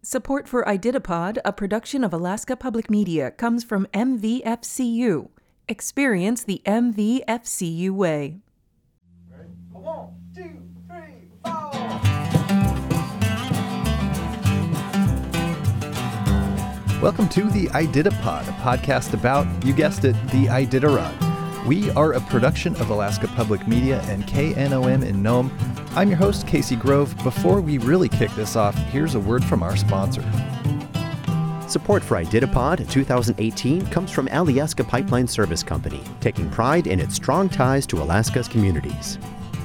Support for IDITAPOD, a production of Alaska Public Media, comes from MVFCU. Experience the MVFCU way. Ready? 1, 2, 3, 4. Welcome to the IDITAPOD, a podcast about, you guessed it, the Iditarod. We are a production of Alaska Public Media and KNOM in Nome. I'm your host, Casey Grove. Before we really kick this off, here's a word from our sponsor. Support for IDITAPOD 2018 comes from Alyeska Pipeline Service Company, taking pride in its strong ties to Alaska's communities.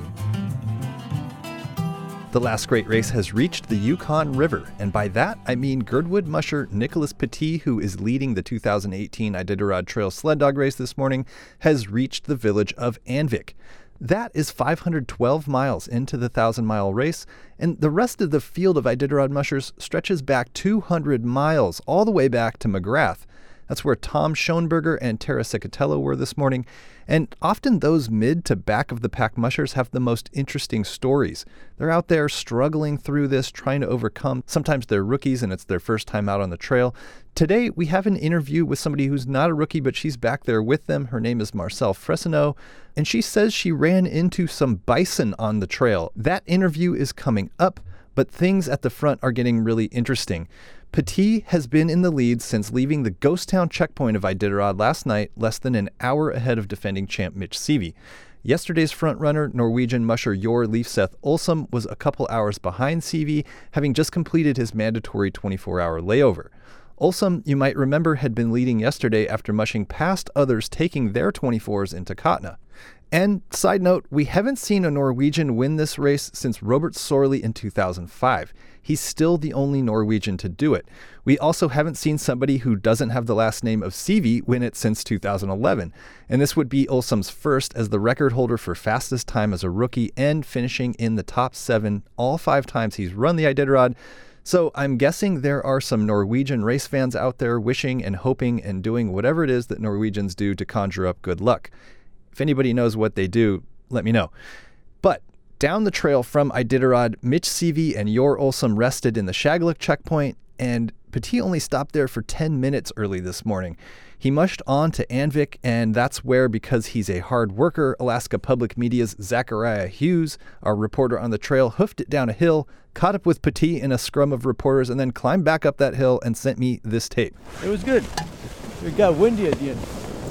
The last great race has reached the Yukon River, and by that I mean Girdwood musher Nicholas Petit, who is leading the 2018 Iditarod Trail sled dog race this morning, has reached the village of Anvik. That is 512 miles into the 1,000-mile race, and the rest of the field of Iditarod mushers stretches back 200 miles, all the way back to McGrath. That's where Tom Schoenberger and Tara Cicatello were this morning. And often those mid to back of the pack mushers have the most interesting stories. They're out there struggling through this, trying to overcome. Sometimes they're rookies and it's their first time out on the trail. Today, we have an interview with somebody who's not a rookie, but she's back there with them. Her name is Marcelle Fressineau, and she says she ran into some bison on the trail. That interview is coming up, but things at the front are getting really interesting. Petit has been in the lead since leaving the ghost town checkpoint of Iditarod last night, less than an hour ahead of defending champ Mitch Seavey. Yesterday's frontrunner, Norwegian musher Jor Leifseth Olsum, was a couple hours behind Seavey, having just completed his mandatory 24-hour layover. Olsum, you might remember, had been leading yesterday after mushing past others taking their 24s into Katna. And side note, we haven't seen a Norwegian win this race since Robert Sorley in 2005. He's still the only Norwegian to do it. We also haven't seen somebody who doesn't have the last name of Seavey win it since 2011. And this would be Olsum's first as the record holder for fastest time as a rookie and finishing in the top 7 all 5 times he's run the Iditarod. So I'm guessing there are some Norwegian race fans out there wishing and hoping and doing whatever it is that Norwegians do to conjure up good luck. If anybody knows what they do, let me know. But down the trail from Iditarod, Mitch Seavey and Jor Olsum rested in the Shagaluk checkpoint, and Petit only stopped there for 10 minutes early this morning. He mushed on to Anvik, and that's where, because he's a hard worker, Alaska Public Media's Zachariah Hughes, our reporter on the trail, hoofed it down a hill, caught up with Petit in a scrum of reporters, and then climbed back up that hill and sent me this tape. It was good. It got windy at the end.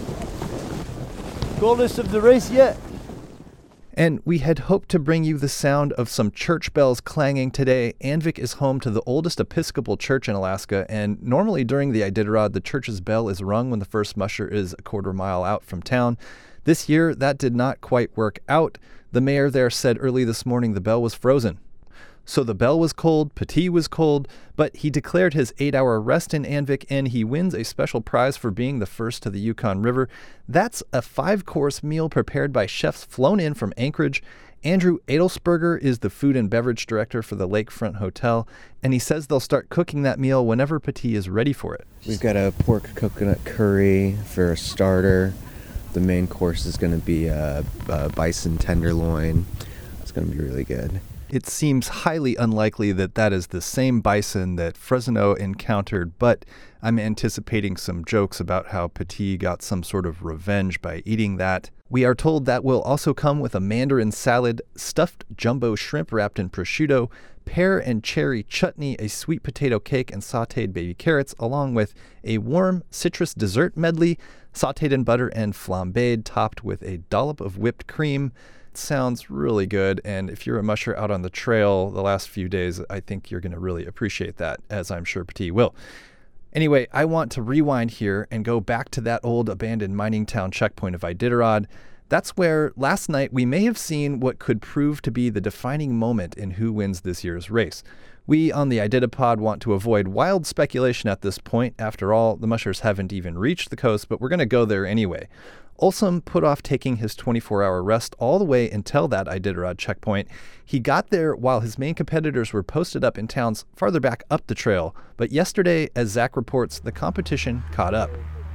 Coldest of the race yet. And we had hoped to bring you the sound of some church bells clanging today. Anvik is home to the oldest Episcopal church in Alaska, and normally during the Iditarod, the church's bell is rung when the first musher is a quarter mile out from town. This year, that did not quite work out. The mayor there said early this morning the bell was frozen. So the bell was cold, Petit was cold, but he declared his 8-hour rest in Anvik, and he wins a special prize for being the first to the Yukon River. That's a 5-course meal prepared by chefs flown in from Anchorage. Andrew Adelsberger is the food and beverage director for the Lakefront Hotel, and he says they'll start cooking that meal whenever Petit is ready for it. We've got a pork coconut curry for a starter. The main course is going to be a bison tenderloin. It's going to be really good. It seems highly unlikely that that is the same bison that Fressineau encountered, but I'm anticipating some jokes about how Petit got some sort of revenge by eating that. We are told that will also come with a mandarin salad, stuffed jumbo shrimp wrapped in prosciutto, pear and cherry chutney, a sweet potato cake, and sautéed baby carrots, along with a warm citrus dessert medley, sautéed in butter and flambéed, topped with a dollop of whipped cream. Sounds really good, and if you're a musher out on the trail the last few days, I think you're going to really appreciate that, as I'm sure Petit will. Anyway, I want to rewind here and go back to that old abandoned mining town checkpoint of Iditarod. That's where last night we may have seen what could prove to be the defining moment in who wins this year's race. We on the IDITAPOD want to avoid wild speculation at this point. After all, the mushers haven't even reached the coast, but we're going to go there anyway. Olsum put off taking his 24-hour rest all the way until that Iditarod checkpoint. He got there while his main competitors were posted up in towns farther back up the trail. But yesterday, as Zach reports, the competition caught up.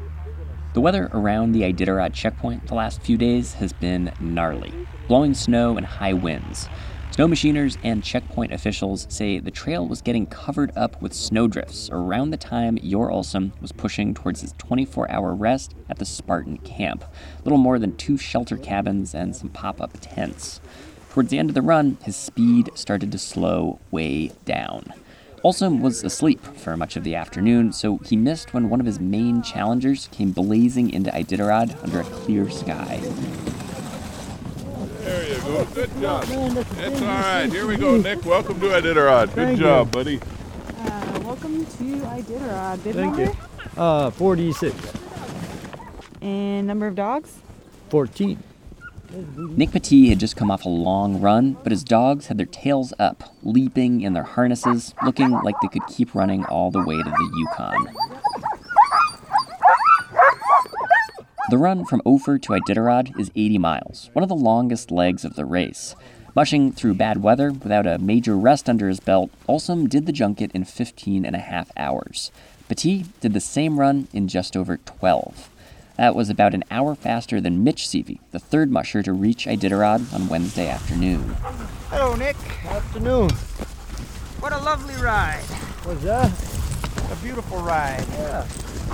The weather around the Iditarod checkpoint the last few days has been gnarly. Blowing snow and high winds. Snow machiners and checkpoint officials say the trail was getting covered up with snowdrifts around the time Yor Olsum was pushing towards his 24-hour rest at the Spartan camp, little more than 2 shelter cabins and some pop-up tents. Towards the end of the run, his speed started to slow way down. Olsum was asleep for much of the afternoon, so he missed when one of his main challengers came blazing into Iditarod under a clear sky. There you go. Good job. That's all right. Here we go, Nick. Welcome to Iditarod. Good job, buddy. Welcome to Iditarod. Bid Thank number? you. 46. And number of dogs? 14. Nick Petit had just come off a long run, but his dogs had their tails up, leaping in their harnesses, looking like they could keep running all the way to the Yukon. The run from Ophir to Iditarod is 80 miles, one of the longest legs of the race. Mushing through bad weather without a major rest under his belt, Olsum did the junket in 15 and a half hours. Petit did the same run in just over 12. That was about an hour faster than Mitch Seavey, the third musher to reach Iditarod on Wednesday afternoon. Hello, Nick. Afternoon. What a lovely ride. What's that? A beautiful ride. Yeah.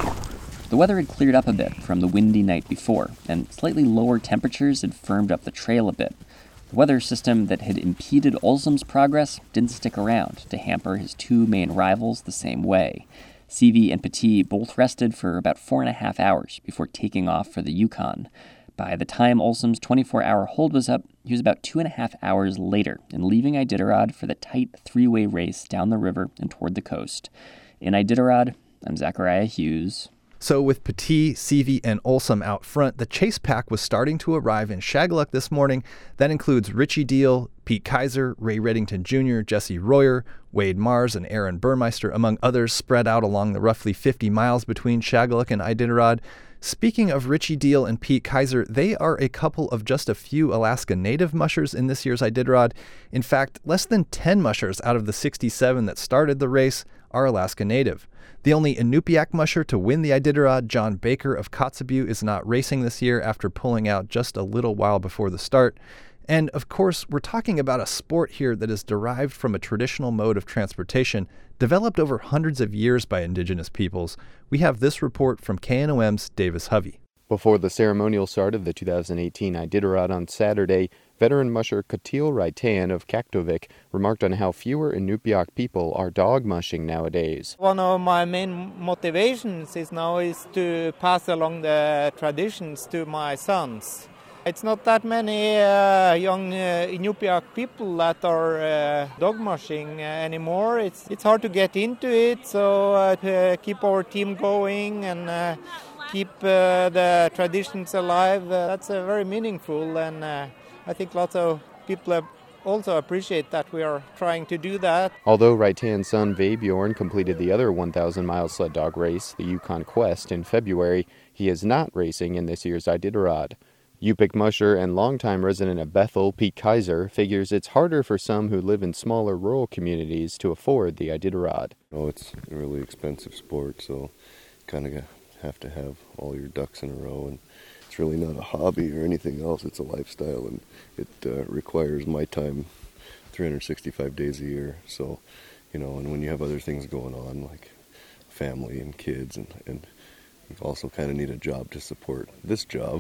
The weather had cleared up a bit from the windy night before, and slightly lower temperatures had firmed up the trail a bit. The weather system that had impeded Olsum's progress didn't stick around to hamper his 2 main rivals the same way. Seavey and Petit both rested for about 4.5 hours before taking off for the Yukon. By the time Olsum's 24-hour hold was up, he was about 2.5 hours later and leaving Iditarod for the tight 3-way race down the river and toward the coast. In Iditarod, I'm Zachariah Hughes. So with Petit, Seavey, and Olsum out front, the chase pack was starting to arrive in Shageluk this morning. That includes Richie Deal, Pete Kaiser, Ray Reddington Jr., Jesse Royer, Wade Mars, and Aaron Burmeister, among others, spread out along the roughly 50 miles between Shageluk and Iditarod. Speaking of Richie Deal and Pete Kaiser, they are a couple of just a few Alaska Native mushers in this year's Iditarod. In fact, less than 10 mushers out of the 67 that started the race are Alaska Native. The only Inupiaq musher to win the Iditarod, John Baker of Kotzebue, is not racing this year after pulling out just a little while before the start. And of course, we're talking about a sport here that is derived from a traditional mode of transportation developed over hundreds of years by indigenous peoples. We have this report from KNOM's Davis Hovey. Before the ceremonial start of the 2018 Iditarod on Saturday, veteran musher Katil Raitan of Kaktovik remarked on how fewer Inupiaq people are dog mushing nowadays. One of my main motivations is to pass along the traditions to my sons. It's not that many young Inupiaq people that are dog mushing anymore. It's hard to get into it, so to keep our team going and keep the traditions alive, that's very meaningful, and I think lots of people also appreciate that we are trying to do that. Although Raitan's son Vebjorn completed the other 1,000-mile sled dog race, the Yukon Quest, in February, he is not racing in this year's Iditarod. Yupik musher and longtime resident of Bethel, Pete Kaiser, figures it's harder for some who live in smaller rural communities to afford the Iditarod. Oh, it's a really expensive sport, so kind of have to have all your ducks in a row, and it's really not a hobby or anything else. It's a lifestyle, and it requires my time 365 days a year. So, and when you have other things going on, like family and kids, and you also kind of need a job to support this job,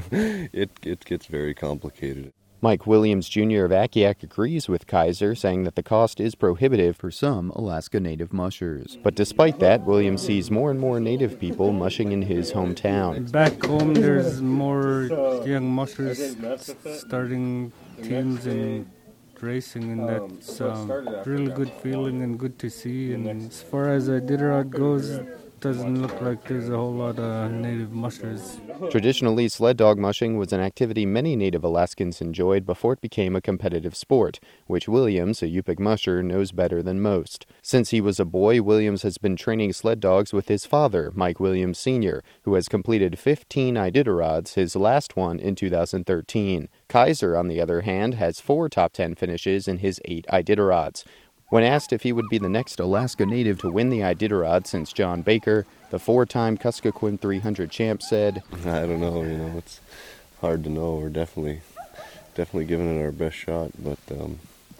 it gets very complicated. Mike Williams Jr. of Akiak agrees with Kaiser, saying that the cost is prohibitive for some Alaska Native mushers. But despite that, Williams sees more and more Native people mushing in his hometown. Back home, there's more young mushers starting teams and racing, and that's really good feeling and good to see. And as far as Iditarod goes, doesn't look like there's a whole lot of Native mushers. Traditionally, sled dog mushing was an activity many Native Alaskans enjoyed before it became a competitive sport, which Williams, a Yupik musher, knows better than most. Since he was a boy, Williams has been training sled dogs with his father, Mike Williams Sr., who has completed 15 Iditarods, his last one in 2013. Kaiser, on the other hand, has 4 top 10 finishes in his 8 Iditarods. When asked if he would be the next Alaska Native to win the Iditarod since John Baker, the 4-time Kuskokwim 300 champ said, I don't know, it's hard to know. We're definitely giving it our best shot, but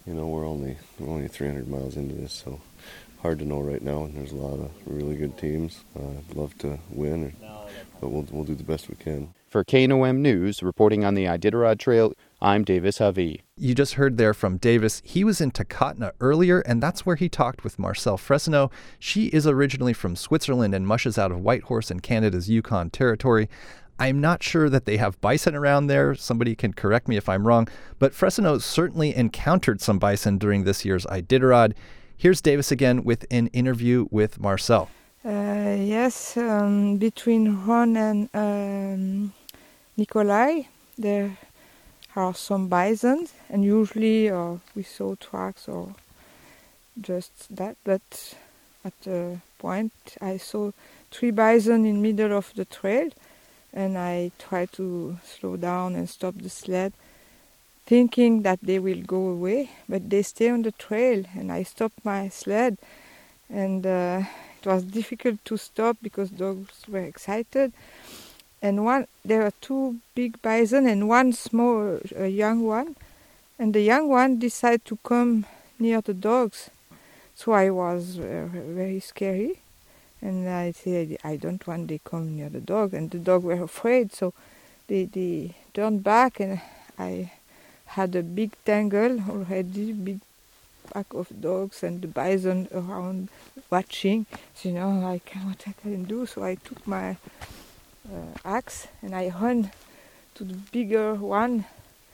we're only 300 miles into this, so hard to know right now. And there's a lot of really good teams. I'd love to win, but we'll do the best we can. For KNOM News, reporting on the Iditarod Trail, I'm Davis Hovey. You just heard there from Davis. He was in Takatna earlier, and that's where he talked with Marcelle Fresno. She is originally from Switzerland and mushes out of Whitehorse in Canada's Yukon Territory. I'm not sure that they have bison around there. Somebody can correct me if I'm wrong, but Fresno certainly encountered some bison during this year's Iditarod. Here's Davis again with an interview with Marcelle. Yes, between Ron and Nikolai, there are some bison, and usually we saw tracks or just that, but at a point I saw 3 bison in middle of the trail, and I tried to slow down and stop the sled, thinking that they will go away, but they stay on the trail, and I stopped my sled, and it was difficult to stop because dogs were excited. And there are 2 big bison and 1 small young one, and the young one decided to come near the dogs. So I was very scary, and I said, I don't want they come near the dog, and the dog were afraid, so they turned back, and I had a big tangle already, big pack of dogs and the bison around watching. So, what I can do, so I took my axe and I run to the bigger one,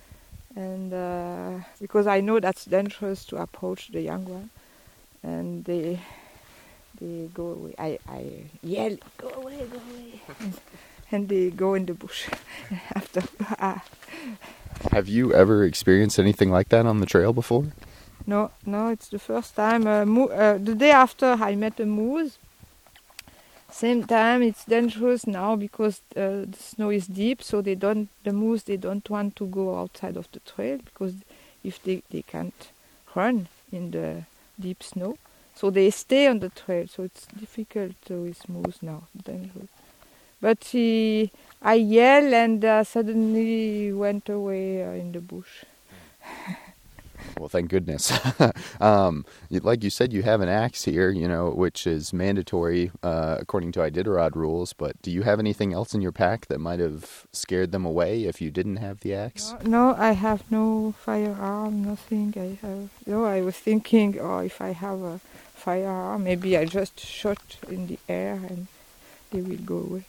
and because I know that's dangerous to approach the young one, and they go away. I yell, go away, and they go in the bush after. Have you ever experienced anything like that on the trail before? No, it's the first time. The day after I met a moose. Same time, it's dangerous now because the snow is deep, so the moose don't want to go outside of the trail because if they can't run in the deep snow, so they stay on the trail. So it's difficult with moose now, dangerous. But I yelled and suddenly went away in the bush. Well, thank goodness. Like you said, you have an axe here, which is mandatory according to Iditarod rules. But do you have anything else in your pack that might have scared them away if you didn't have the axe? No, I have no firearm, nothing. I was thinking, if I have a firearm, maybe I just shot in the air and they will go away.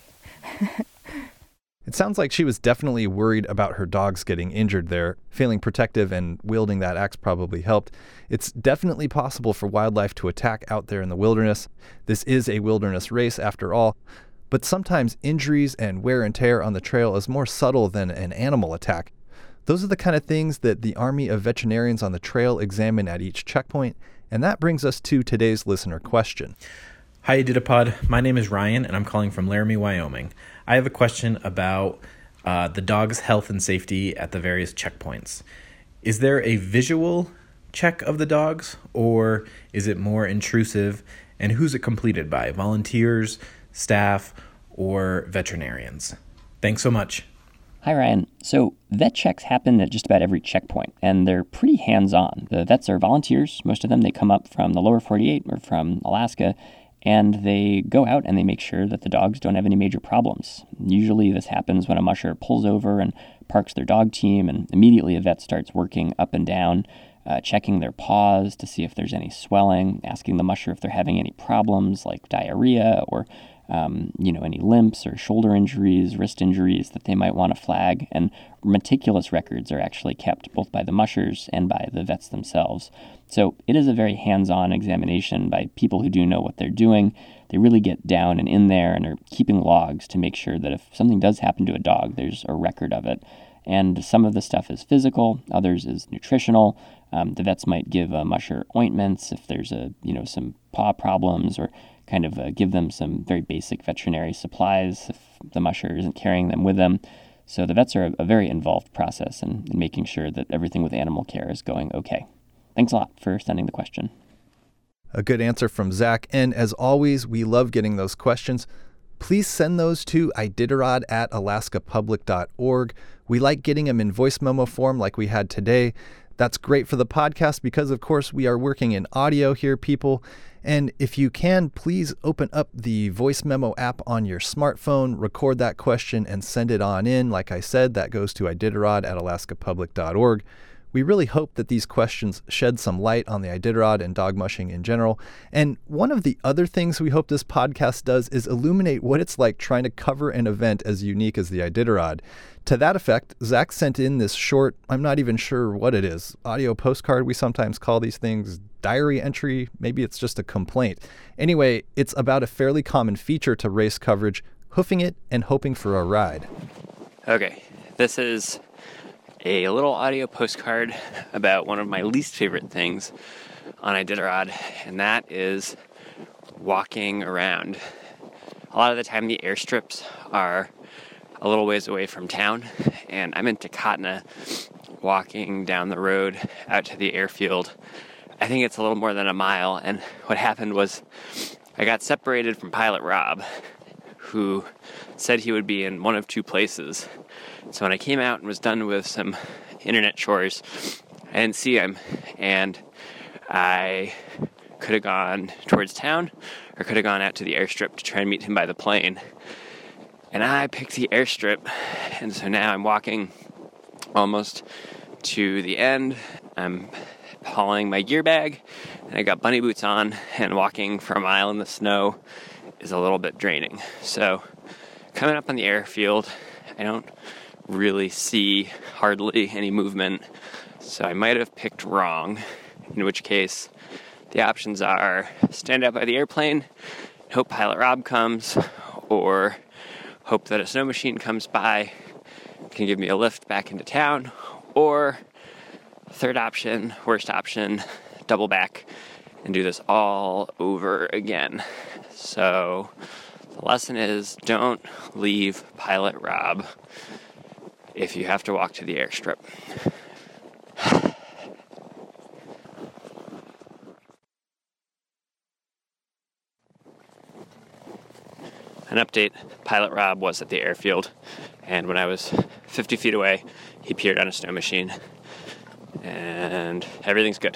It sounds like she was definitely worried about her dogs getting injured there. Feeling protective and wielding that axe probably helped. It's definitely possible for wildlife to attack out there in the wilderness. This is a wilderness race after all. But sometimes injuries and wear and tear on the trail is more subtle than an animal attack. Those are the kind of things that the Army of Veterinarians on the trail examine at each checkpoint. And that brings us to today's listener question. Hi, Iditapod. My name is Ryan, and I'm calling from Laramie, Wyoming. I have a question about the dog's health and safety at the various checkpoints. Is there a visual check of the dogs, or is it more intrusive, and who's it completed by? Volunteers, staff, or veterinarians? Thanks so much. Hi, Ryan. So vet checks happen at just about every checkpoint, and they're pretty hands-on. The vets are volunteers. Most of them, they come up from the lower 48 or from Alaska, and they go out and they make sure that the dogs don't have any major problems. Usually this happens when a musher pulls over and parks their dog team, and immediately a vet starts working up and down, checking their paws to see if there's any swelling, asking the musher if they're having any problems like diarrhea or any limps or shoulder injuries, wrist injuries that they might want to flag. And meticulous records are actually kept both by the mushers and by the vets themselves. So it is a very hands-on examination by people who do know what they're doing. They really get down and in there and are keeping logs to make sure that if something does happen to a dog, there's a record of it. And some of the stuff is physical, others is nutritional. The vets might give a musher ointments if there's some paw problems, or kind of give them some very basic veterinary supplies if the musher isn't carrying them with them. So the vets are a very involved process in making sure that everything with animal care is going okay. Thanks a lot for sending the question. A good answer from Zach. And as always, we love getting those questions. Please send those to iditarod@alaskapublic.org. We like getting them in voice memo form like we had today. That's great for the podcast because, of course, we are working in audio here, people. And if you can, please open up the voice memo app on your smartphone, record that question, and send it on in. Like I said, that goes to iditarod@alaskapublic.org. We really hope that these questions shed some light on the Iditarod and dog mushing in general. And one of the other things we hope this podcast does is illuminate what it's like trying to cover an event as unique as the Iditarod. To that effect, Zach sent in this short, I'm not even sure what it is, audio postcard. We sometimes call these things diary entry. Maybe it's just a complaint. Anyway, it's about a fairly common feature to race coverage, hoofing it and hoping for a ride. Okay, this is a little audio postcard about one of my least favorite things on Iditarod, and that is walking around. A lot of the time the airstrips are a little ways away from town, and I'm in Takotna walking down the road out to the airfield. I think it's a little more than a mile, and what happened was I got separated from Pilot Rob, who said he would be in one of two places. So when I came out and was done with some internet chores, I didn't see him, and I could have gone towards town or could have gone out to the airstrip to try and meet him by the plane. And I picked the airstrip, and so now I'm walking almost to the end. I'm hauling my gear bag, and I got bunny boots on, and walking for a mile in the snow is a little bit draining. So coming up on the airfield, I don't really see hardly any movement, so I might have picked wrong, in which case the options are stand out by the airplane, hope Pilot Rob comes, or hope that a snow machine comes by, can give me a lift back into town, or third option, worst option, double back and do this all over again. So the lesson is don't leave Pilot Rob if you have to walk to the airstrip. An update, Pilot Rob was at the airfield, and when I was 50 feet away, he appeared on a snow machine, and everything's good.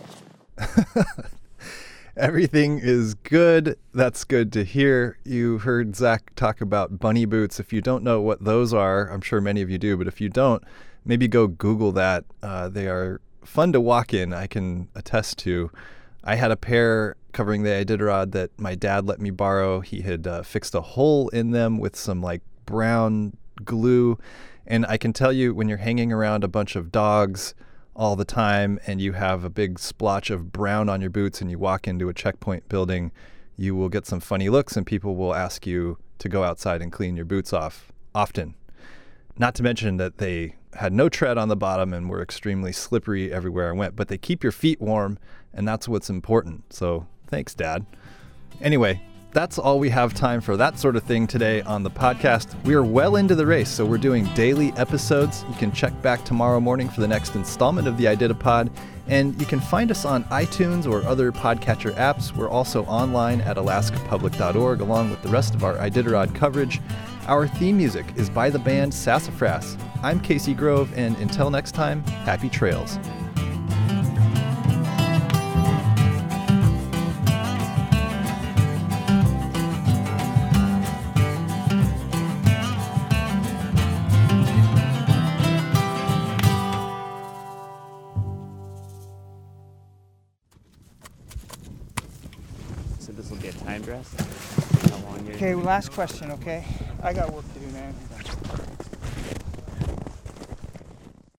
Everything is good. That's good to hear. You heard Zach talk about bunny boots. If you don't know what those are, I'm sure many of you do, but if you don't, maybe go Google that. They are fun to walk in, I can attest to. I had a pair covering the Iditarod that my dad let me borrow. He had fixed a hole in them with some like brown glue. And I can tell you, when you're hanging around a bunch of dogs all the time and you have a big splotch of brown on your boots and you walk into a checkpoint building, you will get some funny looks and people will ask you to go outside and clean your boots off often. Not to mention that they had no tread on the bottom and were extremely slippery everywhere I went, but they keep your feet warm, and that's what's important. So thanks, Dad. Anyway, that's all we have time for that sort of thing today on the podcast. We are well into the race, so we're doing daily episodes. You can check back tomorrow morning for the next installment of the Iditapod, and you can find us on iTunes or other podcatcher apps. We're also online at alaskapublic.org, along with the rest of our Iditarod coverage. Our theme music is by the band Sassafras. I'm Casey Grove, and until next time, happy trails. So this will be a time dress? Okay, last question, okay? I got work to do, man.